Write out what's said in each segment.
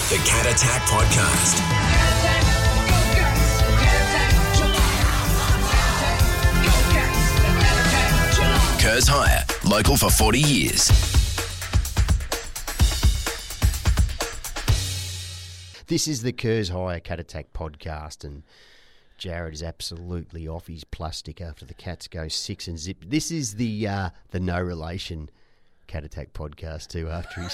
The Cat Attack Podcast. Kurz Hire, local for 40 years. This is the Kurz Hire Cat Attack Podcast, and Jared is absolutely off his plastic after the Cats go 6 and zip. This is the no relation Cat Attack Podcast too.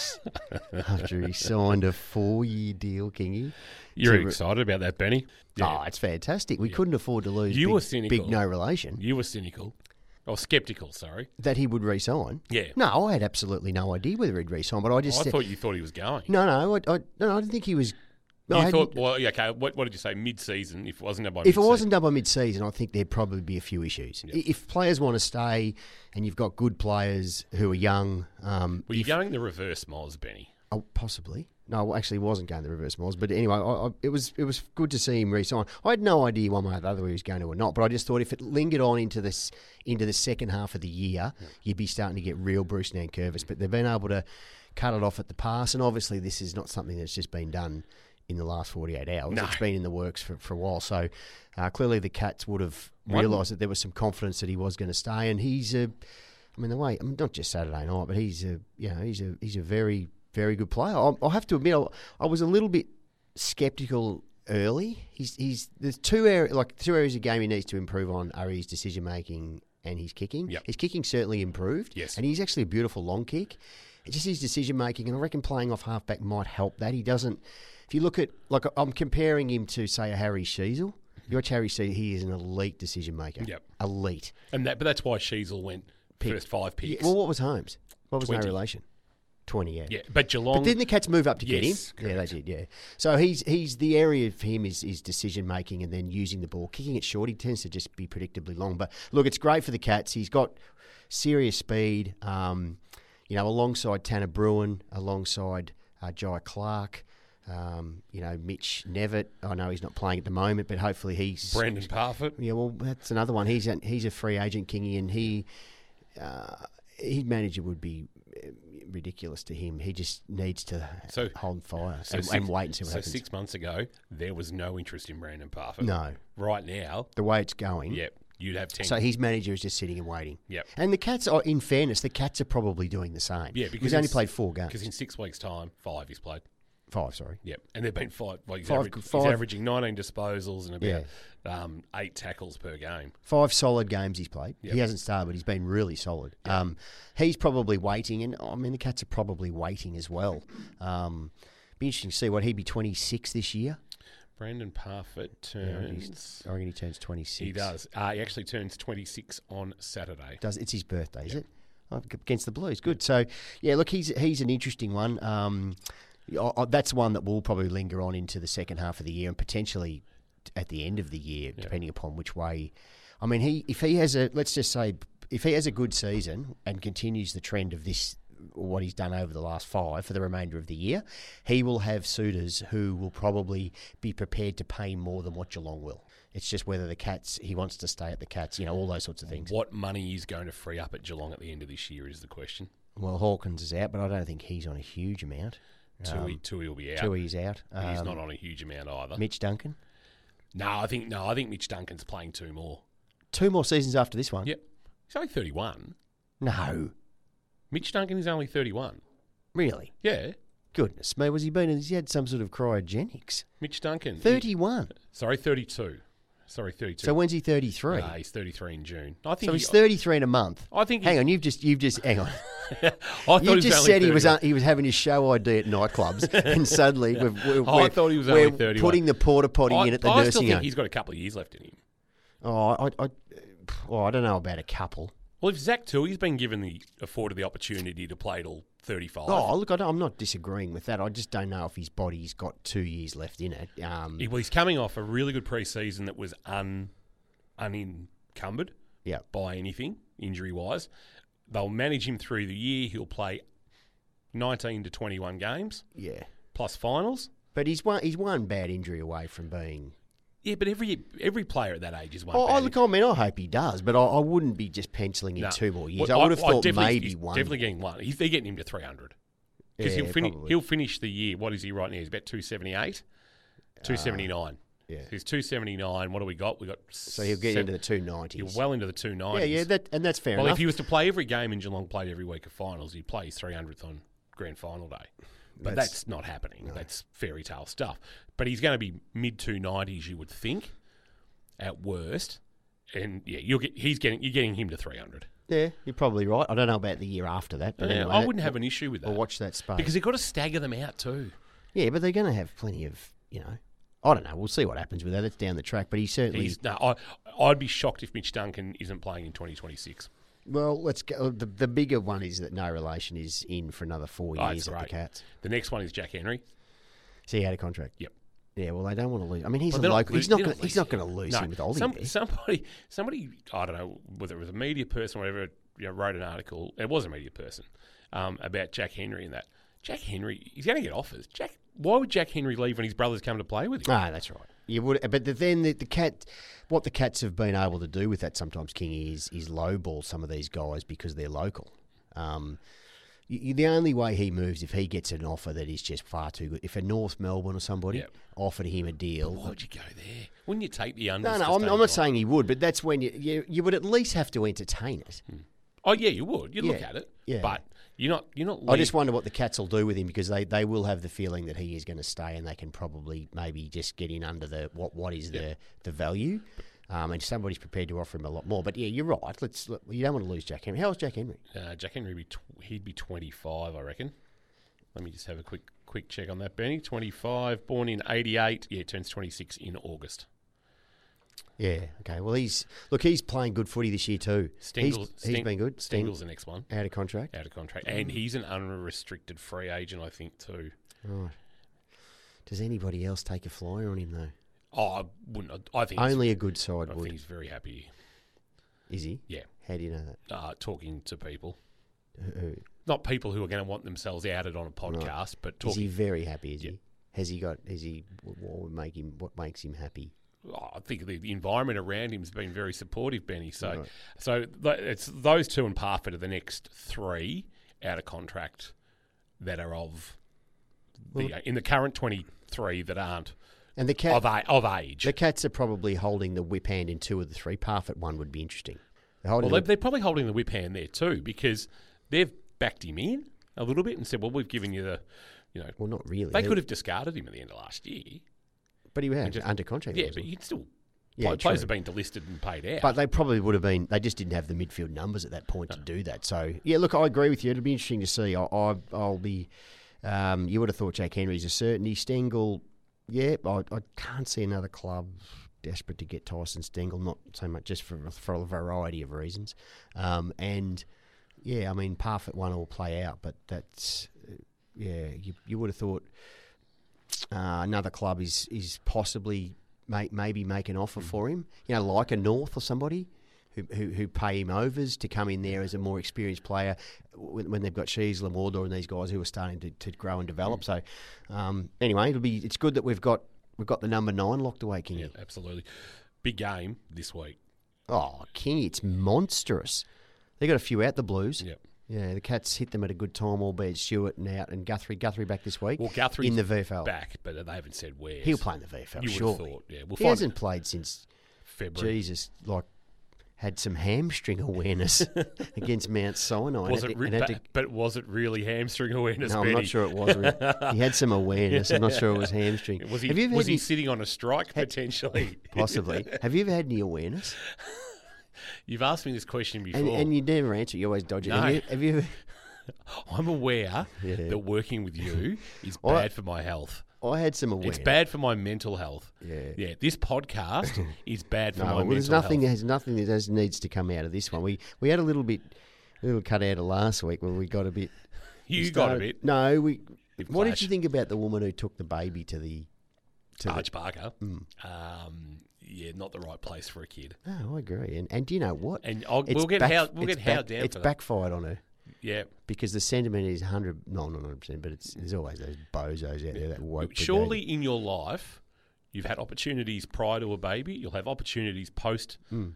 After he signed a 4-year deal, Kingy. You're excited about that, Benny? Yeah. Oh, it's fantastic. We couldn't afford to lose. You were cynical. Big no relation. You were cynical. Or sceptical, sorry. That he would re-sign. Yeah. No, I had absolutely no idea whether he'd re-sign, but I just thought you thought he was going. No, I didn't think he was. You thought, well, okay, what did you say, mid-season, if it wasn't done by mid-season? If it wasn't done by mid-season, I think there'd probably be a few issues. Yep. If players want to stay and you've got good players who are young... Were you going the reverse Moz, Benny? Oh, possibly. No, I actually wasn't going the reverse Moz, but anyway, it was good to see him re-sign. I had no idea one way or the other whether he was going to or not, but I just thought if it lingered on into the second half of the year, you'd be starting to get real Bruce Nankervis. But they've been able to cut it off at the pass, and obviously this is not something that's just been done in the last 48 hours. No. It's been in the works for a while. So clearly the Cats would have realised that there was some confidence that he was going to stay. And he's not just Saturday night, but he's a very, very good player. I'll have to admit, I was a little bit sceptical early. There's two areas of game he needs to improve on are his decision making and his kicking. Yep. His kicking certainly improved. Yes. And he's actually a beautiful long kick. It's just his decision making, and I reckon playing off halfback might help that. He doesn't. If you look at, I'm comparing him to, say, a Harry Sheezel. You watch Harry Sheezel, he is an elite decision maker. Yep. Elite. But that's why Sheezel went first 5 picks. Yeah, well, what was Holmes? What was 20. No relation? 20, yeah. Yeah, but Geelong... But didn't the Cats move up to get him? Correct. Yeah, they did, yeah. So he's the area for him is decision making and then using the ball. Kicking it short, he tends to just be predictably long. But look, it's great for the Cats. He's got serious speed, alongside Tanner Bruin, alongside Jai Clark, Mitch Nevitt. I know he's not playing at the moment, but hopefully he's... Brandon Parfitt. Yeah, well, that's another one. He's a free agent, Kingy, and his manager would be ridiculous to him. He just needs to hold fire and wait and see what happens. So 6 months ago, there was no interest in Brandon Parfitt. No. Right now... The way it's going... Yep. You'd have 10. So his manager is just sitting and waiting. Yep. And the Cats are, in fairness, the Cats are probably doing the same. Yeah, because he's only played 4 games. Because in 6 weeks' time, 5 he's played. 5, sorry. Yep. And they've been 5. Well, he's Five. averaging 19 disposals and about 8 tackles per game. 5 solid games he's played. Yep. He hasn't started, but he's been really solid. Yep. He's probably waiting, and the Cats are probably waiting as well. Be interesting to see what he'd be 26 this year. Brandon Parfitt turns... I reckon he turns 26. He does. He actually turns 26 on Saturday. It's his birthday, is it? Against the Blues. Good. So, yeah, look, he's an interesting one. That's one that will probably linger on into the second half of the year and potentially at the end of the year, depending upon which way. I mean, if he has a good season and continues the trend of this, what he's done over the last 5 for the remainder of the year, he will have suitors who will probably be prepared to pay more than what Geelong will. It's just whether he wants to stay at the Cats, all those sorts of things. What money is going to free up at Geelong at the end of this year is the question. Well, Hawkins is out, but I don't think he's on a huge amount. Tui will be out. Tui's out. He's not on a huge amount either. Mitch Duncan? No, I think Mitch Duncan's playing 2 more. 2 more seasons after this one? Yep. He's only 31. No. Mitch Duncan is only 31. Really? Yeah. Goodness me, has he had some sort of cryogenics? Mitch Duncan. 31. 32. 32. So when's he 33? He's 33 in June. He's 33 in a month. Hang on, you've just hang on. You just said he was having his show ID at nightclubs, and suddenly I thought he was only 31. Putting the porta potty in at the nursing home. I still think he's got a couple of years left in him. I don't know about a couple. Well, if Zach Tui's been afforded the opportunity to play till 35. Oh, look, I'm not disagreeing with that. I just don't know if his body's got 2 years left in it. He's coming off a really good pre-season that was unencumbered by anything, injury-wise. They'll manage him through the year. He'll play 19 to 21 games. Yeah. Plus finals. But he's one bad injury away from being... Yeah, but every player at that age is one. I hope he does, but I wouldn't be just penciling in 2 more years. I would have thought maybe one. Definitely getting one. They're getting him to 300. Because Yeah, probably. he'll finish the year. What is he right now? He's about 278, 279. Yeah. He's 279. What do we got? We got. So he'll get into the 290s. You're well into the 290s. Yeah, that's fair Well, enough. if he was to play every game and Geelong played every week of finals, he'd play his 300th on grand final day. But that's not happening. No. That's fairy tale stuff. But he's going to be mid 290s, you would think, at worst. And yeah, you're getting him to 300. Yeah, you're probably right. I don't know about the year after that, but anyway, I wouldn't have an issue with that. We'll watch that space because they've got to stagger them out too. Yeah, but they're going to have plenty of, I don't know. We'll see what happens with that. It's down the track, but he certainly. I'd be shocked if Mitch Duncan isn't playing in 2026. Well, let's go. The bigger one is that No Relation is in for another 4 years at the Cats. The next one is Jack Henry. So he had a contract. Yep. Yeah, well, they don't want to lose. I mean, he's a local. He's not going to lose him with Ollie. Somebody, I don't know whether it was a media person or whatever, wrote an article. It was a media person about Jack Henry and that. Jack Henry, he's going to get offers. Why would Jack Henry leave when his brothers come to play with him? Ah, that's right. You would, but then the what the Cats have been able to do with that sometimes, King, is lowball some of these guys because they're local. The only way he moves if he gets an offer that is just far too good. If a North Melbourne or somebody offered him a deal, but why would you go there? Wouldn't you take the unders? No, I'm not saying he would, but that's when you would at least have to entertain it. Oh yeah, you would. You'd look at it, but you're not. I just wonder what the Cats will do with him because they will have the feeling that he is going to stay, and they can probably maybe just get in under the what is the value. And somebody's prepared to offer him a lot more. But yeah, you're right. You don't want to lose Jack Henry. How old's Jack Henry? Jack Henry, he'd be 25, I reckon. Let me just have a quick check on that, Benny. 25, born in 88. Yeah, turns 26 in August. Yeah, okay. Well, he's playing good footy this year too. He's been good. Stengel's the next one. Out of contract. And he's an unrestricted free agent, I think, too. Right. Does anybody else take a flyer on him, though? Oh, I wouldn't. I think only a good side would. I think he's very happy. Is he? Yeah. How do you know that? Talking to people. Who? Not people who are going to want themselves outed on a podcast, but talking. Is he very happy? Is he? Has he got? Is he? What makes him happy? I think the environment around him has been very supportive, Benny. So it's those two and Parfitt are the next three out of contract that are of in the current 23 that aren't. And the of age. The Cats are probably holding the whip hand in two of the three. Parfitt one would be interesting. They're probably holding the whip hand there too because they've backed him in a little bit and said, well, we've given you the, Well, not really. They could have discarded him at the end of last year. But he was under contract. Yeah, but you'd still... players have been delisted and paid out. But they probably would have been... They just didn't have the midfield numbers at that point to do that. So, yeah, look, I agree with you. It'll be interesting to see. I'll be... you would have thought Jack Henry's a certainty. Stengel... Yeah, I can't see another club desperate to get Tyson Stengel, not so much just for a variety of reasons. And, yeah, I mean, Parfitt one will play out, but that's... you would have thought another club is possibly maybe make an offer for him, like a North or somebody who pay him overs to come in there as a more experienced player when they've got Shees, Lamordor and these guys who are starting to grow and develop. So anyway, it's good that we've got the number 9 locked away, Kingy. Yeah, absolutely. Big game this week. Oh, Kingy, it's monstrous. They got a few out, the Blues. Yep. Yeah, the Cats hit them at a good time, albeit Stewart and out, and Guthrie back this week. Well, Guthrie's in the VFL back, but they haven't said where. He'll play in the VFL, you would have thought, yeah. He hasn't played since February. Jesus, had some hamstring awareness against Mount Sinai. But was it really hamstring awareness, No, Benny? I'm not sure it was. He had some awareness. I'm not sure it was hamstring. Was he sitting on a strike, potentially? Possibly. Have you ever had any awareness? You've asked me this question before. And you never answer. You always dodge it. No. Have you ever... I'm aware that working with you is bad for my health. I had some awareness. It's bad for my mental health. Yeah. This podcast is bad for my mental there's health. There's nothing that needs to come out of this one. We had a little cut out of last week where we got a bit. Got a bit. No, what did you think about the woman who took the baby to the? Arch Parker. Yeah, not the right place for a kid. No, I agree. And do you know what? And we'll get howled down. It's backfired on her. Yeah, because the sentiment is 100%, not 100%, but there's always those bozos out there that woke. Surely in your life, you've had opportunities prior to a baby. You'll have opportunities post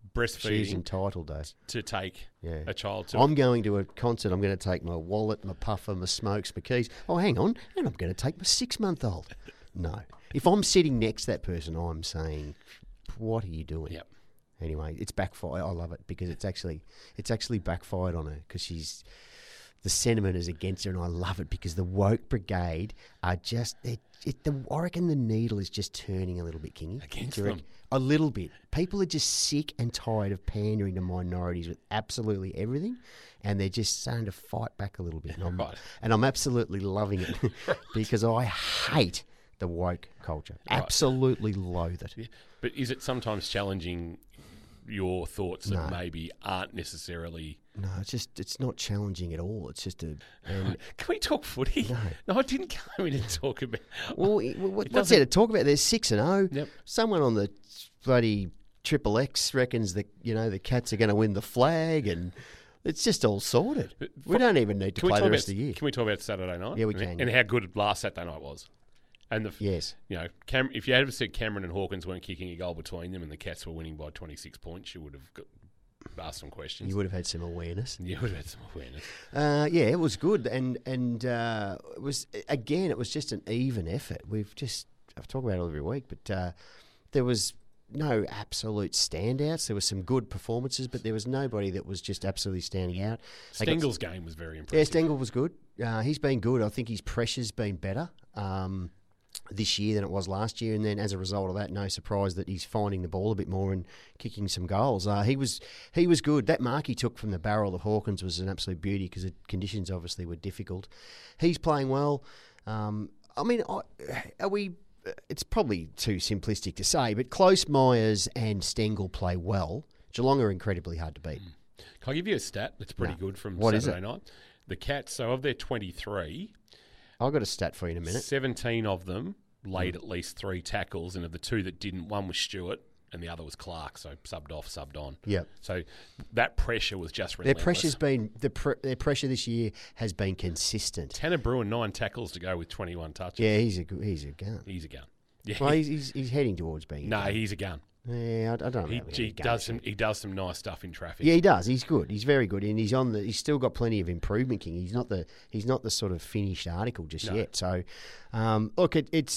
breastfeeding entitled, though. to take Yeah. a child to. I'm going to a concert. I'm going to take my wallet, my puffer, my smokes, my keys. Oh, hang on. And I'm going to take my 6-month-old. No. If I'm sitting next to that person, I'm saying, what are you doing? Yep. Anyway, it's backfired. I love it because it's actually backfired on her because the sentiment is against her, and I love it because the woke brigade are just. I reckon the needle is just turning a little bit, Kingy. Against Do you reckon? them. A little bit. People are just sick and tired of pandering to minorities with absolutely everything, and they're just starting to fight back a little bit. And Right. I'm absolutely loving it because I hate the woke culture. Right. Absolutely loathe it. Yeah. But is it sometimes challenging your thoughts No. that maybe aren't necessarily... No, it's not challenging at all. It's just and Can we talk footy? No, I didn't come in and talk about... what's there to talk about? There's 6-0. Yep. Someone on the bloody Triple X reckons that the Cats are going to win the flag, and it's just all sorted. We don't even need to play the rest of the year. Can we talk about Saturday night? Yeah, we can, And how good last Saturday night was. And Yes. if you had ever said Cameron and Hawkins weren't kicking a goal between them and the Cats were winning by 26 points, you would have asked some questions. You would have had some awareness. You would have had some awareness. Yeah, it was good, and it was just an even effort. I've talked about it every week, but there was no absolute standouts. There were some good performances, but there was nobody that was just absolutely standing out. Stengel's game was very Yeah, impressive. Stengel was good. He's been good. I think his pressure's been better this year than it was last year, and then as a result of that, no surprise that he's finding the ball a bit more and kicking some goals. He was good. That mark he took from the barrel of Hawkins was an absolute beauty because the conditions obviously were difficult. He's playing well. It's probably too simplistic to say, but Close, Myers and Stengel play well. Geelong are incredibly hard to beat. Can I give you a stat that's pretty good from What is Saturday night? The Cats, so of their 23, I've got a stat for you in a minute. 17 of them laid at least 3 tackles, and of the 2 that didn't, one was Stewart and the other was Clark, so subbed off, subbed on. Yep. So that pressure was just Their relentless. pressure's been their pressure this year has been consistent. Tanner Bruin, 9 tackles to go with 21 touches. Yeah, he's a gun. He's a gun. Yeah. Well, he's heading towards being. No, he's a gun. Yeah, I don't know. He does some nice stuff in traffic. Yeah, he does. He's good. He's very good, and he's still got plenty of improvement. King. He's not the sort of finished article just yet. So, look,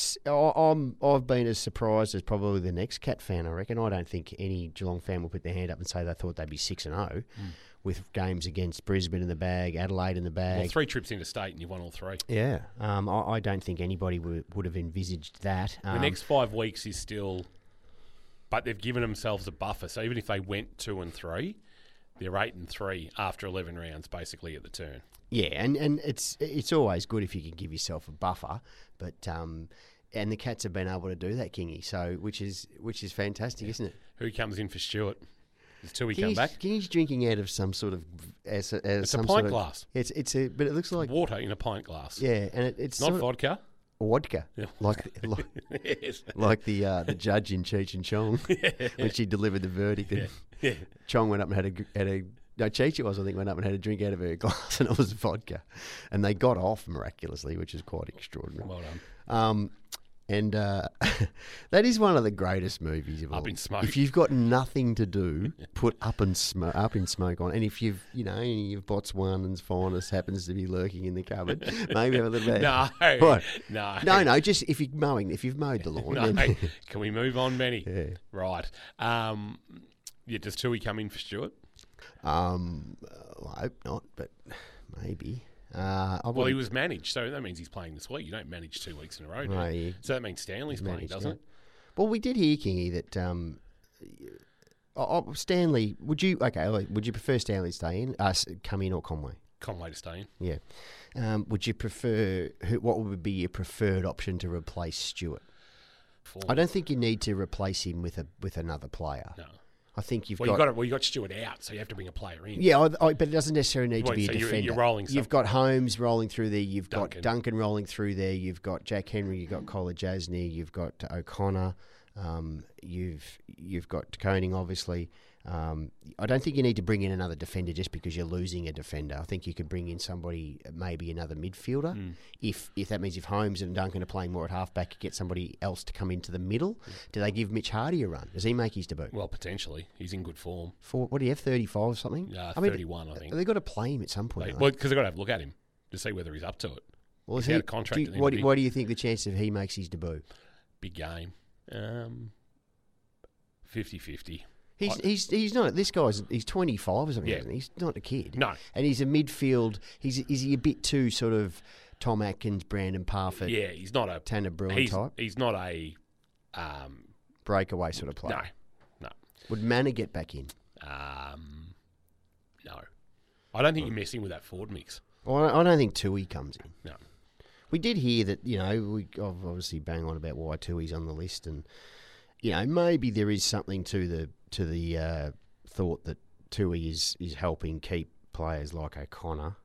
I've been as surprised as probably the next Cat fan. I reckon. I don't think any Geelong fan will put their hand up and say they thought they'd be 6-0 with games against Brisbane in the bag, Adelaide in the bag. Well, 3 trips into state and you won all 3. Yeah, I don't think anybody would have envisaged that. The next 5 weeks is still, but they've given themselves a buffer. So even if they went 2-3, they're 8-3 after 11 rounds, basically at the turn. Yeah, and it's always good if you can give yourself a buffer, but and the Cats have been able to do that, Kingy. So which is fantastic, isn't it? Who comes in for Stewart? Until we come back. Kingy's drinking out of some sort of It's a some pint sort of, glass. but it looks like Water in a pint glass. yeah, and it's Not sort of vodka. vodka, Yeah. like Yes. like the judge in Cheech and Chong when she delivered the verdict. And Yeah. Chong went up and had a no, Cheech it was, I think, went up and had a drink out of her glass, and it was vodka, and they got off miraculously, which is quite extraordinary. Well done. And that is one of the greatest movies of all. Up in Smoke. If you've got nothing to do, put Up in Smoke on. And if you've, any of Botswanan's finest happens to be lurking in the cupboard, maybe have a little bit. No. What? No. No. Just if you've mowed the lawn. No. then- Can we move on, Benny? Yeah. Right. Does Tui come in for Stewart? I hope not, but maybe. Well, he was managed, so that means he's playing this week. You don't manage 2 weeks in a row, do you? No, he- So that means Stanley's playing, managed, doesn't yeah. it? Well, we did hear, Kingy, that Stanley. Would you prefer Stanley to stay in, come in, or Conway? Conway to stay in. Yeah. Would you prefer? What would be your preferred option to replace Stewart? I don't think you need to replace him with another player. No. I think you got Stewart out, so you have to bring a player in. Yeah, but it doesn't necessarily need to be a so you're defender. rolling You've got Holmes rolling through there. You've Duncan. got Duncan rolling through there. You've got Jack Henry. You've got Colin Jasny. You've got O'Connor. You've got Koning, obviously. I don't think you need to bring in another defender just because you're losing a defender. I think you could bring in somebody, maybe another midfielder. If that means if Holmes and Duncan are playing more at halfback, you get somebody else to come into the middle. Do they give Mitch Hardy a run? Does he make his debut? Well, potentially. He's in good form. What do you have, 35 or something? 31, I think. They've got to play him at some point. Well, because they've got to have a look at him to see whether he's up to it. Well, if he had a contract. What do you think the chance of he makes his debut? Big game. 50-50. He's not. This he's 25 or something. Yeah. Isn't he? He's not a kid. No. And he's a midfield. Is he a bit too sort of Tom Atkins, Brandon Parfitt? Yeah, he's not a Tanner Bruin type. He's not a breakaway sort of player. No. Would Manor get back in? No. I don't think you're messing with that forward mix. Well, I don't think Tui comes in. No. We did hear that, we obviously bang on about why Tui's on the list, and maybe there is something to the thought that Tui is helping keep players like O'Connor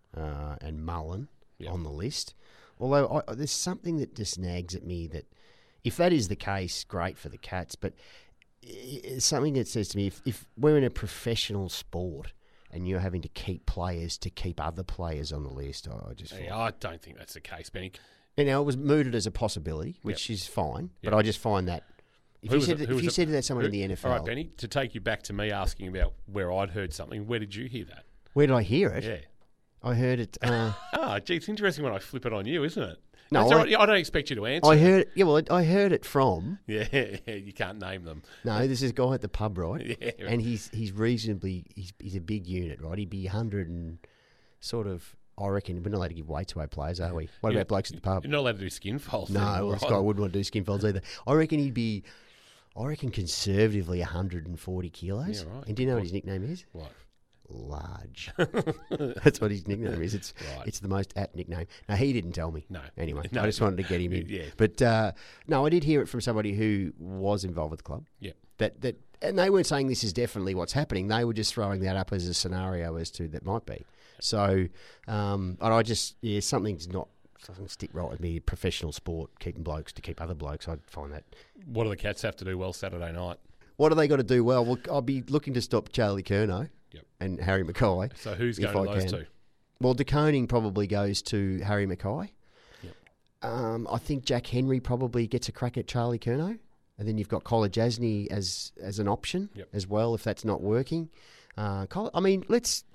and Mullen on the list. Although there's something that just nags at me that if that is the case, great for the Cats, but it's something that says to me, if we're in a professional sport and you're having to keep players to keep other players on the list, I don't think that's the case, Benny. It was mooted as a possibility, which is fine, but I just find that if you said that someone in the NFL... All right, Benny, to take you back to me asking about where I'd heard something, where did you hear that? Where did I hear it? Yeah. I heard it... gee, it's interesting when I flip it on you, isn't it? No, I don't expect you to answer. I heard... Yeah, well, I heard it from... Yeah, you can't name them. No, this is a guy at the pub, right? Yeah. And he's reasonably... He's a big unit, right? He'd be 100 and sort of... I reckon we're not allowed to give weight to our players, are we? What about blokes at the pub? You're not allowed to do skin folds. No, well, this guy wouldn't want to do skin folds either. I reckon he'd be... conservatively 140 kilos. Yeah, right. And do you know what his nickname is? What? Large. That's what his nickname is. It's the most apt nickname. Now, he didn't tell me. No. Anyway, No, I just wanted to get him in. Yeah. But, no, I did hear it from somebody who was involved with the club. Yeah. And they weren't saying this is definitely what's happening. They were just throwing that up as a scenario as to that might be. So, and I just, something's not... doesn't stick right with me. Professional sport, keeping blokes to keep other blokes, I'd find that. What do the Cats have to do well Saturday night? What do they got to do well? Well, I'll be looking to stop Charlie Curnow and Harry Mackay. So who's going to those two? Well, De Koning probably goes to Harry Mackay. Yep. I think Jack Henry probably gets a crack at Charlie Curnow. And then you've got Kolodjasny as an option as well if that's not working. I'm going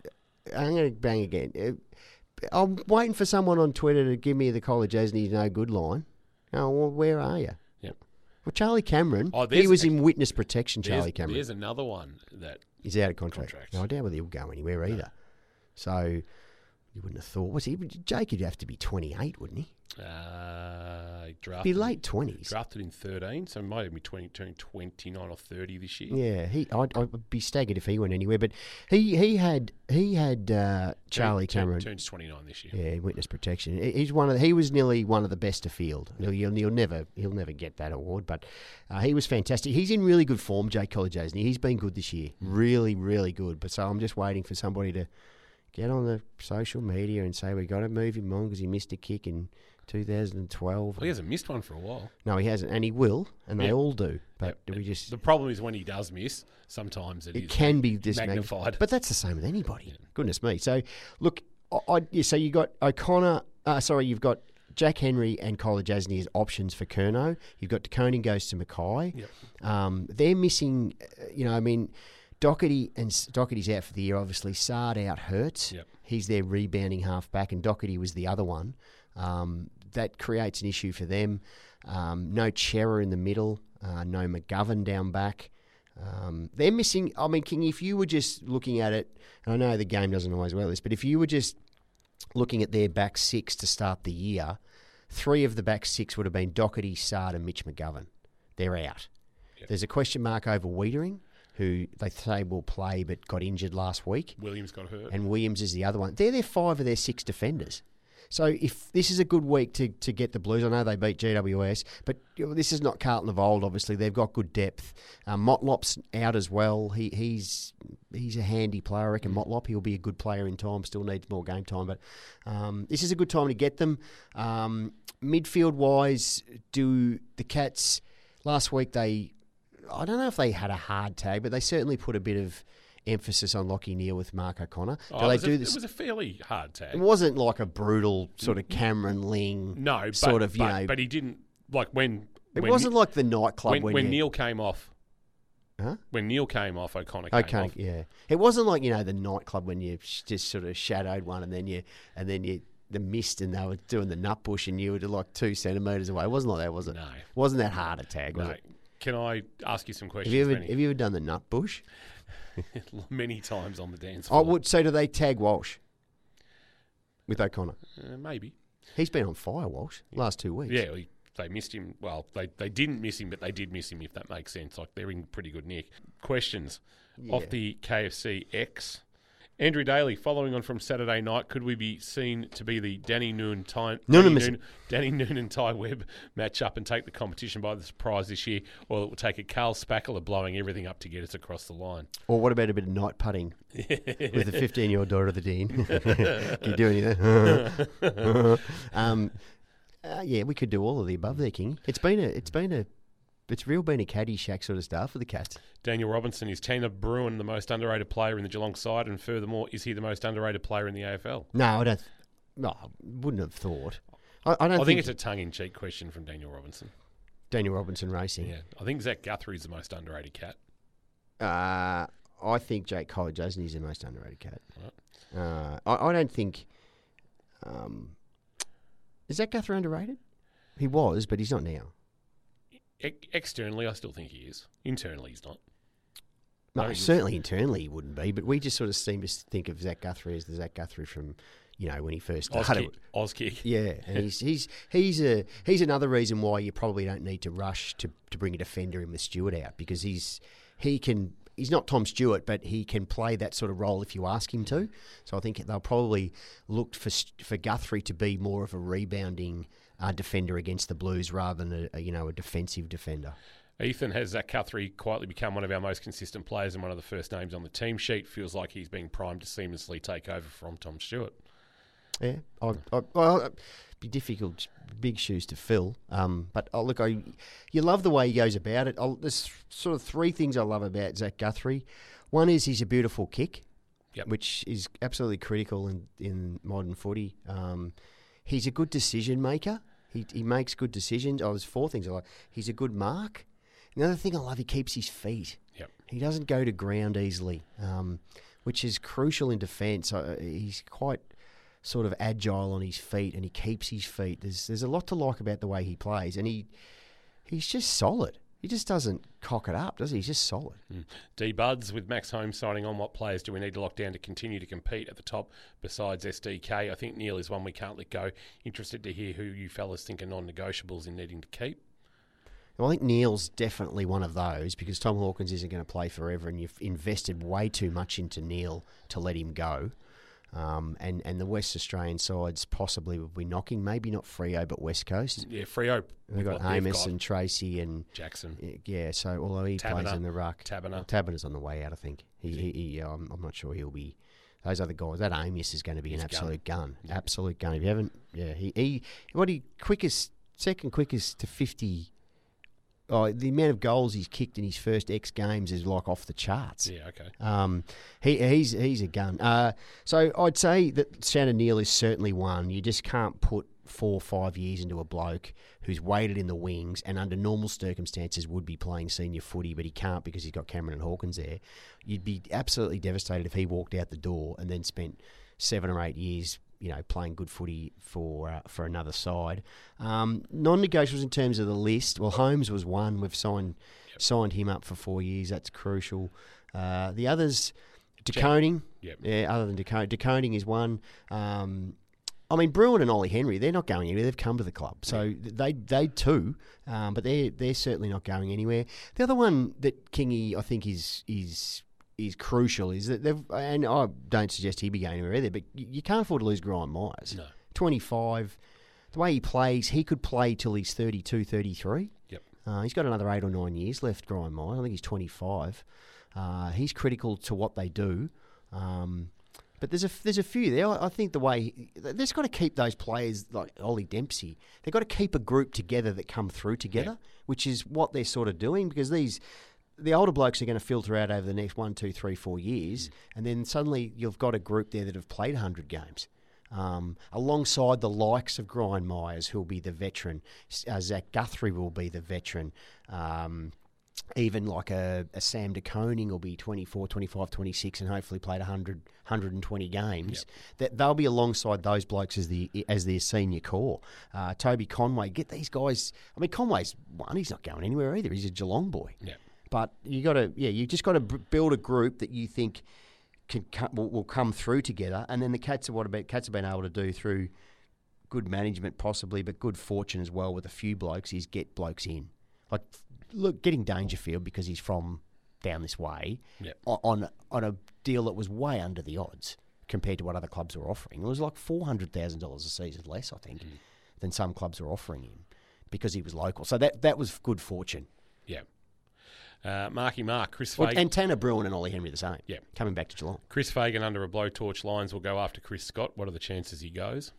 to bang again. I'm waiting for someone on Twitter to give me the Kolodjasny no good line. Oh, well, where are you? Yep. Well, Charlie Cameron, he was in witness protection, Charlie Cameron. There's another one that... He's out of contract. No, I doubt whether he'll go anywhere either. So, you wouldn't have thought... Jake would have to be 28, wouldn't he? Be late 20s. Drafted in 13, so he might be turning 29 or 30 this year. Yeah, I'd be staggered if he went anywhere. But he had Charlie Cameron. Turns 29 this year. Yeah, witness protection. He was nearly one of the best to field. He'll never get that award, but he was fantastic. He's in really good form, Jake Kolodjasny. He's been good this year, really, really good. But so I'm just waiting for somebody to get on the social media and say we got to move him on because he missed a kick in 2012. Well, he hasn't missed one for a while. No, he hasn't, and he will, and they all do. But do we just... The problem is when he does miss, sometimes it can be magnified. But that's the same with anybody. Yeah. Goodness me. So, look, so you got O'Connor... you've got Jack Henry and Kolodjasny as options for Curnow. You've got De Koning goes to Mackay. Yep. They're missing... Doherty's out for the year, obviously. Sard out hurts. Yep. He's their rebounding halfback, and Doherty was the other one. That creates an issue for them. No Chera in the middle, no McGovern down back. They're missing... King, if you were just looking at it, and I know the game doesn't always well this, but if you were just looking at their back six to start the year, 3 of the back 6 would have been Doherty, Sard and Mitch McGovern. They're out. Yep. There's a question mark over Wiedering, who they say will play but got injured last week. Williams got hurt. And Williams is the other one. They're their 5 of their 6 defenders. So if this is a good week to get the Blues, I know they beat GWS, but this is not Carlton of old, obviously. They've got good depth. Motlop's out as well. He's a handy player. I reckon Motlop, he'll be a good player in time, still needs more game time. But this is a good time to get them. Midfield-wise, do the Cats... Last week they I don't know if they had a hard tag, but they certainly put a bit of emphasis on Lachie Neale with Mark O'Connor. It was a fairly hard tag. It wasn't like a brutal sort of Cameron Ling but he didn't, like when... It wasn't like the nightclub when Neale came off. Huh? When Neale came off, O'Connor came off. Yeah. It wasn't like, the nightclub when you just sort of shadowed one and then you the mist and they were doing the nut bush and you were like 2 centimetres away. It wasn't like that, was it? No. It wasn't that hard a tag, was it? Can I ask you some questions? Have you ever done the nut bush? Many times on the dance floor. So do they tag Walsh with O'Connor? Maybe. He's been on fire, Walsh, last 2 weeks. Yeah, they missed him. Well, they didn't miss him, but they did miss him, if that makes sense. Like, they're in pretty good nick. Questions off the KFC X. Andrew Daly, following on from Saturday night, could we be seen to be the Danny Noonan and Ty Webb match-up and take the competition by the surprise this year, or it will take a Carl Spackler blowing everything up to get us across the line? Or what about a bit of night putting with the 15-year-old daughter of the Dean? Can you do anything? Yeah, we could do all of the above there, King. It's been a Caddyshack sort of stuff for the Cats. Daniel Robinson, is Tanner Bruin the most underrated player in the Geelong side? And furthermore, is he the most underrated player in the AFL? No, I wouldn't have thought. I think it's a tongue-in-cheek question from Daniel Robinson. Daniel Robinson Racing. Yeah, I think Zach Guthrie is the most underrated Cat. I think Jake Collier-Jason is the most underrated Cat. Right. I don't think... is Zach Guthrie underrated? He was, but he's not now. Externally, I still think he is. Internally, he's not. No, certainly internally he wouldn't be, but we just sort of seem to think of Zach Guthrie as the Zach Guthrie from, when he first started. Auskick. Yeah, and he's another reason why you probably don't need to rush to bring a defender in with Stewart out, because he's not Tom Stewart, but he can play that sort of role if you ask him to. So I think they'll probably look for Guthrie to be more of a rebounding defender against the Blues rather than a defensive defender. Ethan, has Zach Guthrie quietly become one of our most consistent players and one of the first names on the team sheet? Feels like he's being primed to seamlessly take over from Tom Stewart. Yeah, well, it'd be difficult, big shoes to fill. But you love the way he goes about it. There's sort of 3 things I love about Zach Guthrie. One is he's a beautiful kick, which is absolutely critical in modern footy. He's a good decision maker. He makes good decisions. There's 4 things I like. He's a good mark. Another thing I love, he keeps his feet. Yep. He doesn't go to ground easily, which is crucial in defence. He's quite sort of agile on his feet, and he keeps his feet. There's a lot to like about the way he plays, and he's just solid. He just doesn't cock it up, does he? He's just solid. D Buds, with Max Holmes signing on, what players do we need to lock down to continue to compete at the top besides SDK? I think Neale is one we can't let go. Interested to hear who you fellas think are non-negotiables in needing to keep. Well, I think Neale's definitely one of those, because Tom Hawkins isn't going to play forever, and you've invested way too much into Neale to let him go. And the West Australian sides possibly will be knocking, maybe not Freo, but West Coast. Yeah, Freo. We've got Amos and Tracy and Jackson. Yeah, so although he plays in the ruck, Taberner's on the way out, I think. I'm not sure he'll be. Those other guys, that Amos is going to be an absolute gun. Absolute gun. If you haven't, second quickest to 50. Oh, the amount of goals he's kicked in his first X games is like off the charts. Yeah, okay. He's a gun. So I'd say that Shannon Neale is certainly one. You just can't put 4 or 5 years into a bloke who's weighted in the wings and under normal circumstances would be playing senior footy, but he can't because he's got Cameron and Hawkins there. You'd be absolutely devastated if he walked out the door and then spent 7 or 8 years playing good footy for another side. Non-negotiables in terms of the list. Well, Holmes was one. We've signed him up for 4 years. That's crucial. The others, DeConing. Yeah, other than DeConing is one. Bruin and Ollie Henry, they're not going anywhere. They've come to the club, so they too. But they're certainly not going anywhere. The other one that Kingy, I think, is crucial is that and I don't suggest he be going anywhere either, but you can't afford to lose Graham Myers. No. 25. The way he plays, he could play till he's 32, 33. Yep. He's got another 8 or 9 years left, Graham Myers. I think he's 25. He's critical to what they do. But there's a few there. I think they've got to keep those players like Ollie Dempsey. They've got to keep a group together that come through together, which is what they're sort of doing, because these the older blokes are going to filter out over the next 1, 2, 3, 4 years, and then suddenly you've got a group there that have played 100 games. Alongside the likes of Brian Myers, who'll be the veteran, Zach Guthrie will be the veteran, even like a Sam De Koning will be 24, 25, 26 and hopefully played 100, 120 games. That they'll be alongside those blokes as their senior core. Toby Conway, get these guys. I mean, Conway's one, he's not going anywhere either. He's a Geelong boy. Yeah. But you just got to build a group that you think will come through together, and then the Cats have been able to do through good management possibly, but good fortune as well with a few blokes is get blokes in. Like, look, getting Dangerfield because he's from down this way on a deal that was way under the odds compared to what other clubs were offering. It was like $400,000 a season less, I think, than some clubs were offering him because he was local. So that was good fortune. Yeah. Marky Mark, Chris Fagan. And Tanner Bruin and Ollie Henry the same. Yeah. Coming back to Geelong. Chris Fagan under a blowtorch. Lions will go after Chris Scott. What are the chances he goes?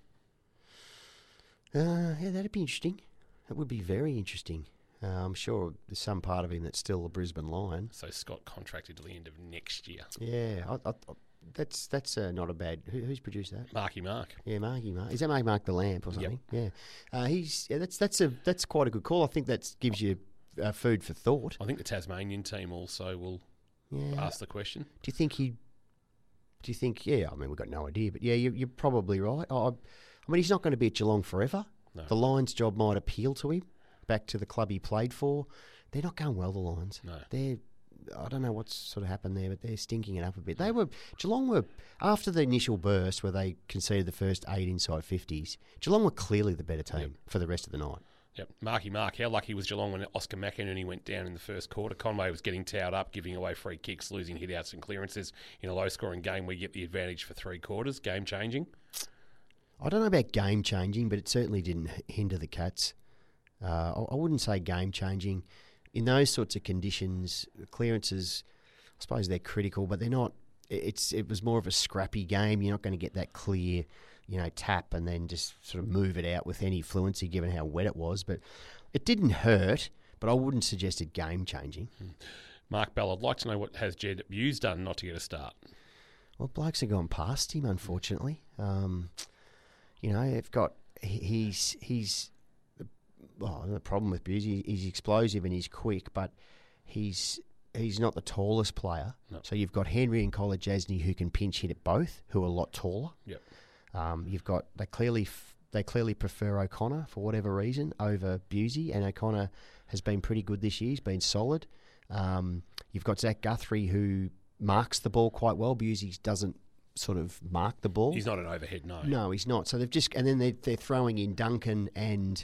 Yeah, that'd be interesting. That would be very interesting. I'm sure there's some part of him that's still a Brisbane Lion. So Scott contracted to the end of next year. Yeah, that's not a bad. Who's produced that? Marky Mark. Yeah, Marky Mark. Is that Marky Mark the Lamp or something? Yep. Yeah. That's quite a good call. I think that gives you food for thought. I think the Tasmanian team also will ask the question. Do you think? Yeah, I mean, we've got no idea, but yeah, you're probably right. I mean, he's not going to be at Geelong forever. No. The Lions' job might appeal to him. Back to the club he played for. They're not going well, the Lions. No. I don't know what's sort of happened there, but they're stinking it up a bit. Geelong were, after the initial burst where they conceded the first 8 inside 50s, Geelong were clearly the better team for the rest of the night. Yep. Marky Mark, how lucky was Geelong when Oscar McInerney went down in the first quarter? Conway was getting towed up, giving away free kicks, losing hit-outs and clearances in a low-scoring game where you get the advantage for 3 quarters. Game-changing? I don't know about game-changing, but it certainly didn't hinder the Cats. I wouldn't say game-changing. In those sorts of conditions, clearances, I suppose they're critical, but they're not. It was more of a scrappy game. You're not going to get that clear, tap and then just sort of move it out with any fluency given how wet it was. But it didn't hurt, but I wouldn't suggest it game-changing. Mark Bell, I'd like to know what has Jed Hughes done not to get a start? Well, blokes have gone past him, unfortunately. He's... Well, the problem with Hughes, he's explosive and he's quick, but he's not the tallest player. No. So you've got Henry and Kolodjasny who can pinch hit at both, who are a lot taller. Yep. They clearly prefer O'Connor for whatever reason over Busey, and O'Connor has been pretty good this year. He's been solid. You've got Zach Guthrie who marks the ball quite well. Busey doesn't sort of mark the ball. He's not an overhead, no. No, he's not. So they're throwing in Duncan and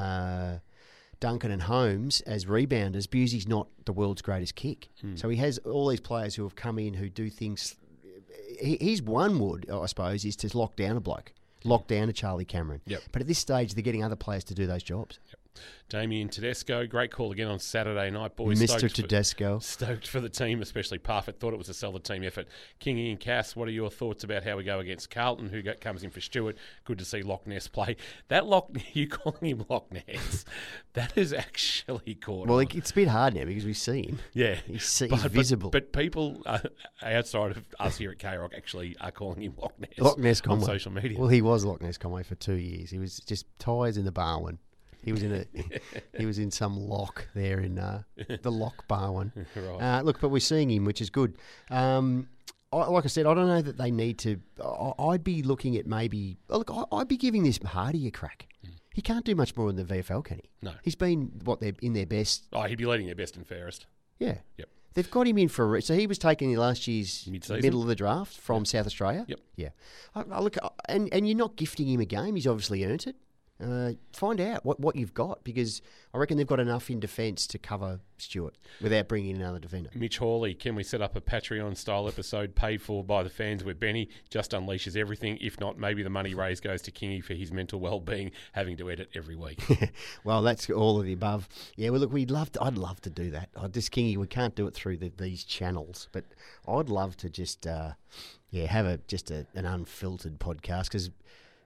Holmes as rebounders. Busey's not the world's greatest kick. So he has all these players who have come in who do things. His one would, I suppose, is to lock down a bloke, lock down a Charlie Cameron. Yep. But at this stage, they're getting other players to do those jobs. Yep. Damien Tedesco, great call again on Saturday night, boys. Mr. Tedesco. Stoked for the team, especially Parfitt. Thought it was a solid team effort. Kingy and Cass, what are your thoughts about how we go against Carlton, who comes in for Stewart? Good to see Loch Ness play. That you calling him Loch Ness, that is actually caught on. It's a bit hard now because we see him. Yeah. He's visible. But people outside of us here at K-Rock actually are calling him Loch Ness. Loch Ness Conway. On social media. Well, he was Loch Ness Conway for 2 years. He was just tyres in the Barwon. He was in some lock there in the Loch Barwon. Right. Look, but we're seeing him, which is good. Like I said, I don't know that they need to. I'd be looking at maybe. Look, I'd be giving this Hardy a crack. He can't do much more in the VFL, can he? No. He's been they're in their best. Oh, he'd be leading their best and fairest. Yeah. Yep. They've got him in for so he was taken in last year's mid-season. Middle of the draft from South Australia. Yep. Yeah. Look, and you're not gifting him a game. He's obviously earned it. Find out what you've got, because I reckon they've got enough in defence to cover Stewart without bringing in another defender. Mitch Hawley, can we set up a Patreon-style episode paid for by the fans where Benny just unleashes everything? If not, maybe the money raised goes to Kingy for his mental well-being, having to edit every week. Well, that's all of the above. Yeah, well, look, I'd love to do that. Kingy, we can't do it through these channels, but I'd love to just have an unfiltered podcast, because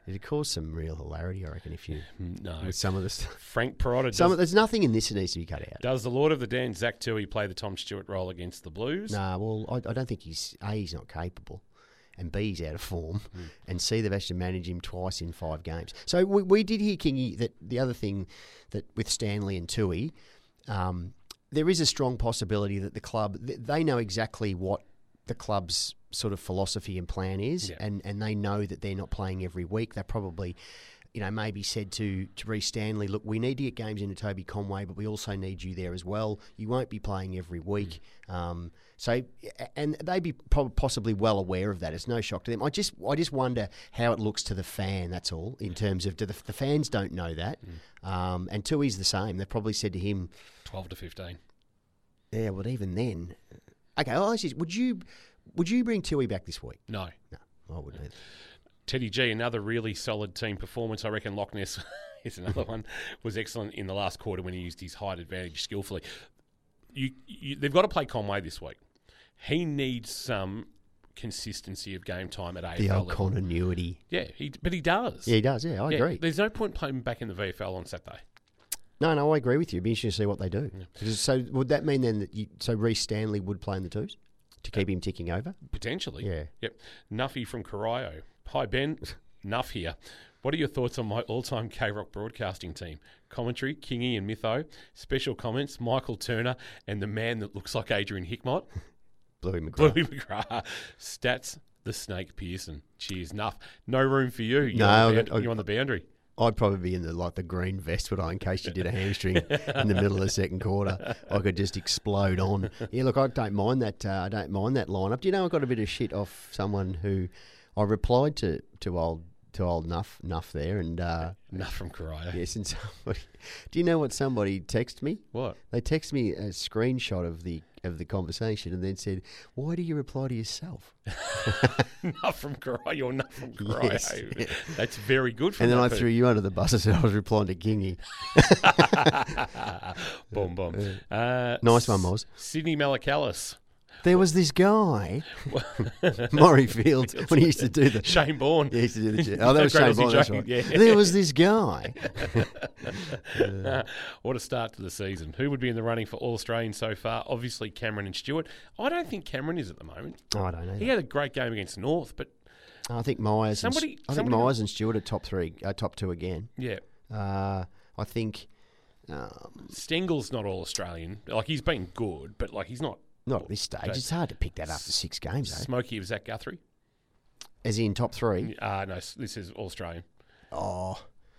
It'd cause some real hilarity, I reckon, if you No. with some of this. Frank Perotta. There's nothing in this that needs to be cut out. Does the Lord of the Dance, Zach Tui, play the Tom Stewart role against the Blues? Nah, well, I don't think he's not capable, and B, he's out of form, and C, they've actually managed him twice in 5 games. So we did hear, Kingy, that the other thing that with Stanley and Tui, there is a strong possibility that the club, they know exactly what the club's sort of philosophy and plan is, and they know that they're not playing every week. They probably, maybe said to Reece Stanley, look, we need to get games into Toby Conway, but we also need you there as well. You won't be playing every week. So, and they'd be possibly well aware of that. It's no shock to them. I just wonder how it looks to the fan, that's all, in terms of the fans don't know that. And Tui's the same. They've probably said to him... 12 to 15. Yeah, but even then... Okay, I'll ask you, would you bring Tui back this week? No. No, I wouldn't either. Teddy G, another really solid team performance. I reckon Loch Ness is another one. Was excellent in the last quarter when he used his height advantage skillfully. They've got to play Conway this week. He needs some consistency of game time at AFL The old level. continuity. Yeah, but he does. Yeah, he does. Yeah, I agree. There's no point playing him back in the VFL on Saturday. No, I agree with you. It'd be interesting to see what they do. Yeah. So would that mean then that Reece Stanley would play in the twos to keep him ticking over? Potentially. Yeah. Yep. Nuffy from Corio. Hi, Ben. Nuff here. What are your thoughts on my all-time K-Rock broadcasting team? Commentary, Kingy and Mytho. Special comments, Michael Turner and the man that looks like Adrian Hickmott. Bluey McGrath. Bluey McGrath. Stats, the Snake Pearson. Cheers, Nuff. No room for you. You're on the boundary. I'd probably be in the green vest, would I, in case you did a hamstring in the middle of the second quarter. I could just explode on. Yeah, look, I don't mind that. I don't mind that lineup. Do you know I got a bit of shit off someone who I replied to old Nuff there, and Nuff from Corio. Yes, and somebody. Do you know what somebody texted me? What? They texted me a screenshot of the conversation and then said, "Why do you reply to yourself?" Nuff from Corio. You're Nuff from Corio. Yes. That's very good. And then I threw you under the bus and said I was replying to Kingy. Boom. Nice one, Moz. Sydney Malakalis. There was this guy, Maury Fields, when he used to do the... Shane Bourne. Yeah, he used to do the... Oh, that was Shane Bourne, that's right. Yeah. There was this guy. What a start to the season. Who would be in the running for All-Australian so far? Obviously, Cameron and Stewart. I don't think Cameron is at the moment. Oh, I don't know. He had a great game against North, but... I think Myers and Stewart are top 2 again. Yeah. I think... Stengel's not All-Australian. Like, he's been good, but, like, he's not... Not at this stage. It's hard to pick that up for 6 games, though. Smokey of Zach Guthrie? As in top 3? No, this is All-Australian. I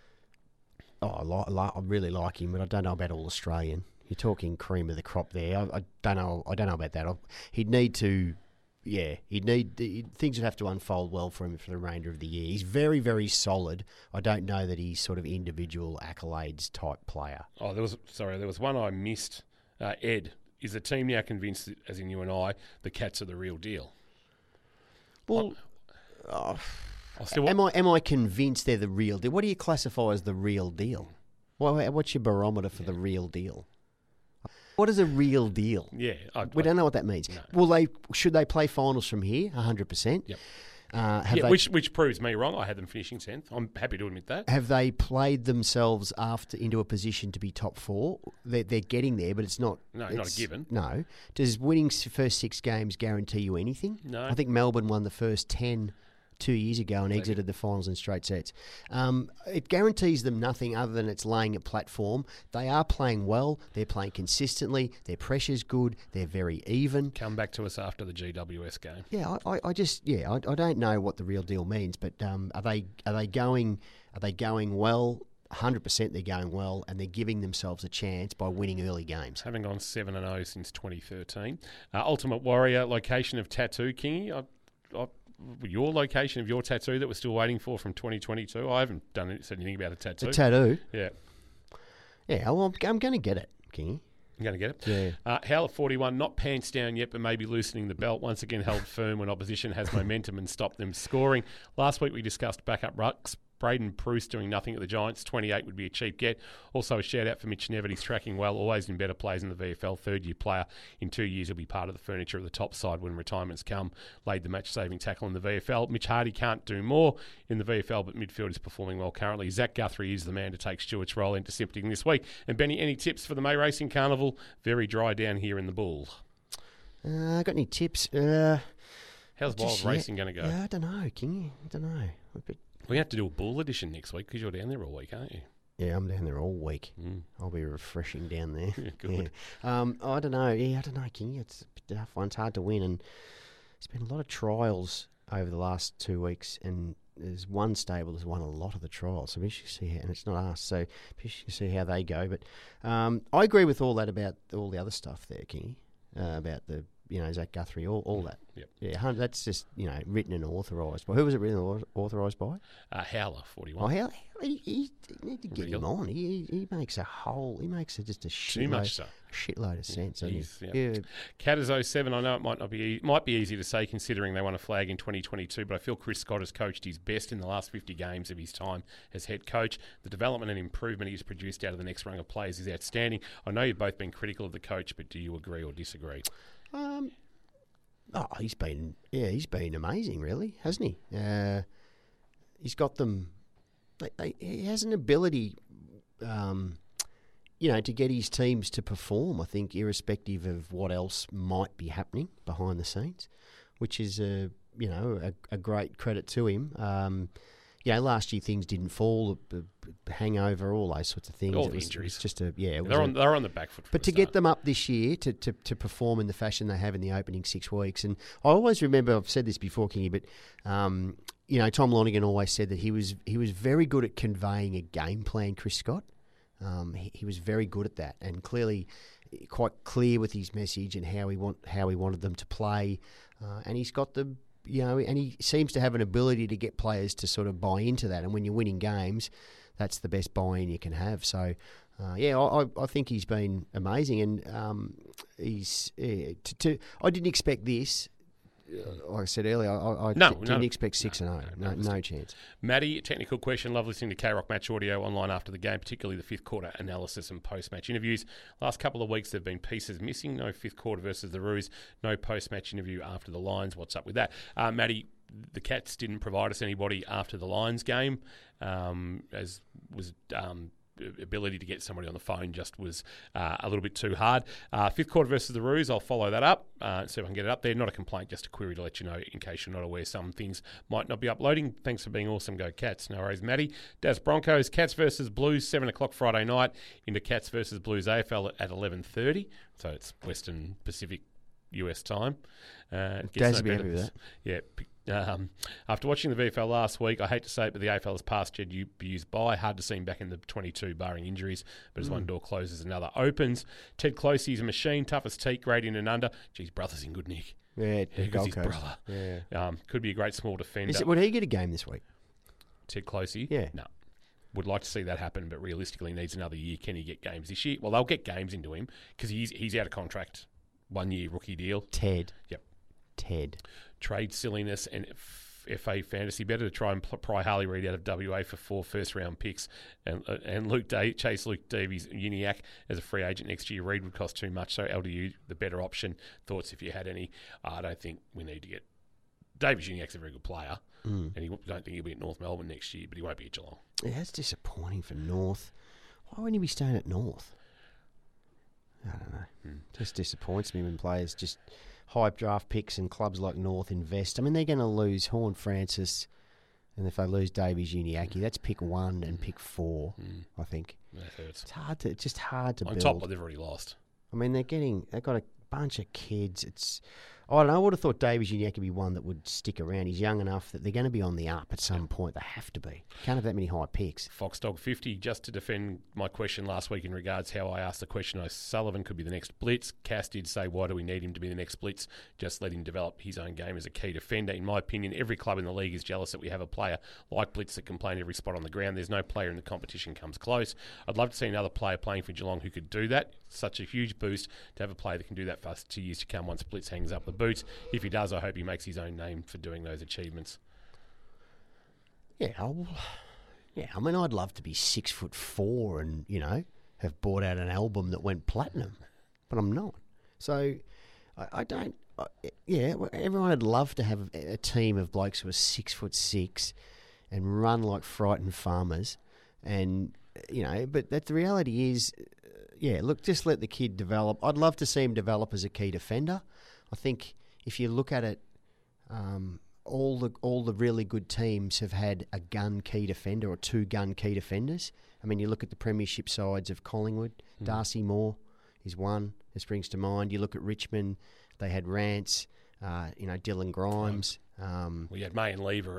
really like him, but I don't know about All-Australian. You're talking cream of the crop there. I don't know about that. He'd need to... Yeah, things would have to unfold well for him for the remainder of the year. He's very, very solid. I don't know that he's sort of individual accolades type player. Oh, there was one I missed. Ed. Is the team now convinced, as in you and I, the Cats are the real deal? Well, am I convinced they're the real deal? What do you classify as the real deal? What's your barometer for the real deal? What is a real deal? Yeah, we don't know what that means. No. Should they play finals from here? 100%. Yep. Which proves me wrong. I had them finishing 10th. I'm happy to admit that. Have they played themselves into a position to be top 4? They're getting there, but it's not. No, not a given. No. Does winning first 6 games guarantee you anything? No. I think Melbourne won the first 10 2 years ago and exited the finals in straight sets. It guarantees them nothing other than it's laying a platform. They are playing well. They're playing consistently. Their pressure's good. They're very even. Come back to us after the GWS game. Yeah, I don't know what the real deal means, but are they going well? 100% they're going well, and they're giving themselves a chance by winning early games. Having gone 7-0 since 2013. Ultimate Warrior, location of tattoo, Kingy. Your location of your tattoo that we're still waiting for from 2022. I haven't said anything about a tattoo. A tattoo? Yeah. Yeah, well, I'm going to get it, Kingy. I'm going to get it? Yeah. Howler 41, not pants down yet, but maybe loosening the belt. Once again held firm when opposition has momentum and stopped them scoring. Last week we discussed backup rucks, Braden Bruce doing nothing at the Giants. 28 would be a cheap get. Also a shout out for Mitch Nevitt. He's tracking well, always in better plays in the VFL. Third-year player. In 2 years, he'll be part of the furniture of the top side when retirements come. Laid the match-saving tackle in the VFL. Mitch Hardy can't do more in the VFL, but midfield is performing well currently. Zach Guthrie is the man to take Stewart's role, intercepting this week. And Benny, any tips for the May Racing Carnival? Very dry down here in the Bull. Got any tips? How's Wild Racing going to go? Yeah, I don't know, Kingy. I don't know. We have to do a Bull edition next week because you're down there all week, aren't you? Yeah, I'm down there all week. I'll be refreshing down there. Yeah, good. Yeah. I don't know. Yeah, I don't know, Kingy. It's a bit tough one. It's hard to win, and there's been a lot of trials over the last 2 weeks, and there's one stable that's won a lot of the trials. So we should see how, and it's not us, so we should see how they go. But I agree with all that about all the other stuff there, Kingy, about the Zach Guthrie, all that. Yep. Yeah, that's just written and authorised by. Who was it written and authorised by? Howler 41. Oh, Howler, he need to get him on. He makes just a shitload of sense. Yeah. Catters 07. I know it might be easy to say considering they won a flag in 2022, but I feel Chris Scott has coached his best in the last 50 games of his time as head coach. The development and improvement he's produced out of the next rung of players is outstanding. I know you've both been critical of the coach, but do you agree or disagree? He's been amazing, really, hasn't he? He's got them. He has an ability, to get his teams to perform. I think, irrespective of what else might be happening behind the scenes, which is a great credit to him. Last year things didn't fall, hangover, all those sorts of things. All the injuries. They're on the back foot. But to get them up this year to perform in the fashion they have in the opening 6 weeks, and I always remember, I've said this before, Kingy, but Tom Lonergan always said that he was very good at conveying a game plan. Chris Scott, he was very good at that, and clearly quite clear with his message and how he wanted them to play, and he's got the. And he seems to have an ability to get players to sort of buy into that. And when you're winning games, that's the best buy-in you can have. So, I think he's been amazing. And I didn't expect this. Like I said earlier, I didn't expect 6-0. No chance. Matty, technical question. Love listening to K-Rock Match Audio online after the game, particularly the fifth quarter analysis and post-match interviews. Last couple of weeks there have been pieces missing. No fifth quarter versus the Roos. No post-match interview after the Lions. What's up with that? Matty, the Cats didn't provide us anybody after the Lions game, as was... ability to get somebody on the phone just was a little bit too hard. Fifth quarter versus the Roos, I'll follow that up, see if I can get it up there. Not a complaint, just a query to let you know in case you're not aware some things might not be uploading. Thanks for being awesome. Go Cats. No worries, Matty. Daz Broncos, Cats versus Blues, 7 o'clock Friday night into Cats versus Blues AFL at 11:30. So it's Western Pacific US time. Daz will be happy with that. Yeah. After watching the VFL last week, I hate to say it, but the AFL has passed Jed Hughes by. Hard to see him back in the 22, barring injuries. But as one door closes, another opens. Ted Closey's a machine, toughest teak, gradient and under. Geez, brother's in good nick. Yeah, his brother. Yeah. Could be a great small defender. Would he get a game this week? Ted Closey? Yeah. No. Would like to see that happen, but realistically needs another year. Can he get games this year? Well, they'll get games into him because he's out of contract. 1 year rookie deal. Ted. Yep. Ted. Trade silliness and FA fantasy. Better to try and pry Harley Reid out of WA for 4 first-round picks and chase Luke Davies Uniac as a free agent next year. Reid would cost too much, so LDU, the better option. Thoughts if you had any? I don't think we need to get... Davies Uniac's a very good player, and I don't think he'll be at North Melbourne next year, but he won't be at Geelong. Yeah, that's disappointing for North. Why wouldn't he be staying at North? I don't know. Just disappoints me when players just... hype draft picks and clubs like North invest. I mean, they're going to lose Horn Francis, and if they lose Davies Uniacke, that's pick 1 and pick 4, I think. That hurts. It's just hard to build. On top, but they've already lost. I mean, they've got a bunch of kids. I don't know. I would have thought Davies Uniacke would be one that would stick around. He's young enough that they're going to be on the up at some point. They have to be. Can't have that many high picks. Foxdog 50, just to defend my question last week in regards how I asked the question, O'Sullivan could be the next Blitz. Cass did say, why do we need him to be the next Blitz? Just let him develop his own game as a key defender. In my opinion, every club in the league is jealous that we have a player like Blitz that can play in every spot on the ground. There's no player in the competition comes close. I'd love to see another player playing for Geelong who could do that. Such a huge boost to have a player that can do that for 2 years to come once Blitz hangs up the boots. If he does, I hope he makes his own name for doing those achievements. Yeah, Yeah, I mean, I'd love to be 6'4" and, have brought out an album that went platinum, but I'm not. So I don't. Everyone would love to have a team of blokes who are 6'6" and run like frightened farmers, and but that the reality is, look, just let the kid develop. I'd love to see him develop as a key defender. I think if you look at it, all the really good teams have had a gun key defender or 2 gun key defenders. I mean, you look at the premiership sides of Collingwood, Darcy Moore is one that springs to mind. You look at Richmond, they had Rance, Dylan Grimes. We had May and Lever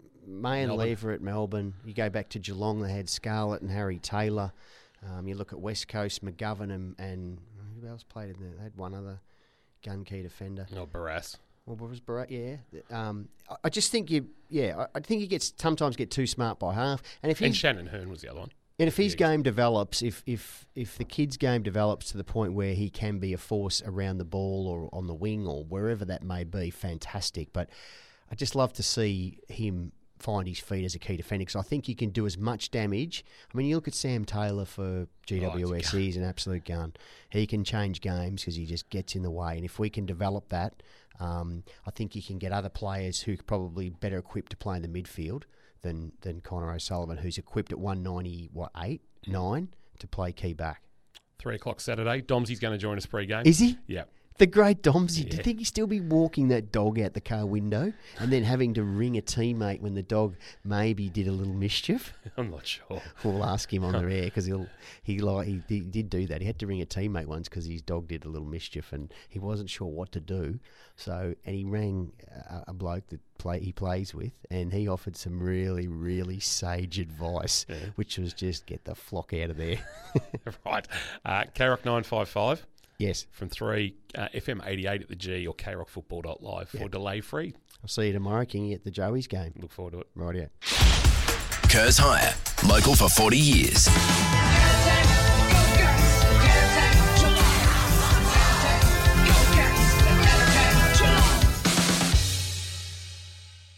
at Melbourne. You go back to Geelong, they had Scarlett and Harry Taylor. You look at West Coast, McGovern and who else played in there? They had one other gun key defender. No, Barras. Well, was Barat? Yeah. I just think I think you sometimes get too smart by half. And Shannon Hearn was the other one. And if his game develops, if the kid's game develops to the point where he can be a force around the ball or on the wing or wherever that may be, fantastic. But I just love to see him find his feet as a key defender because I think he can do as much damage. I mean, you look at Sam Taylor for GWS, he's an absolute gun. He can change games because he just gets in the way. And if we can develop that, I think you can get other players who are probably better equipped to play in the midfield than Connor O'Sullivan, who's equipped at 9 to play key back. 3:00 Saturday. Domsy's going to join us pre-game. Is he? Yeah. The great Domsy. Yeah. Do you think he'd still be walking that dog out the car window and then having to ring a teammate when the dog maybe did a little mischief? I'm not sure. We'll ask him on the air because he did do that. He had to ring a teammate once because his dog did a little mischief and he wasn't sure what to do. And he rang a bloke that he plays with, and he offered some really, really sage advice, which was just get the flock out of there. Right. K-Rock 955. Yes. From 3, FM 88 at the G or krockfootball.live for delay free. I'll see you tomorrow, Kingy, at the Joey's game. Look forward to it. Rightio. Kurz Hire, local for 40 years.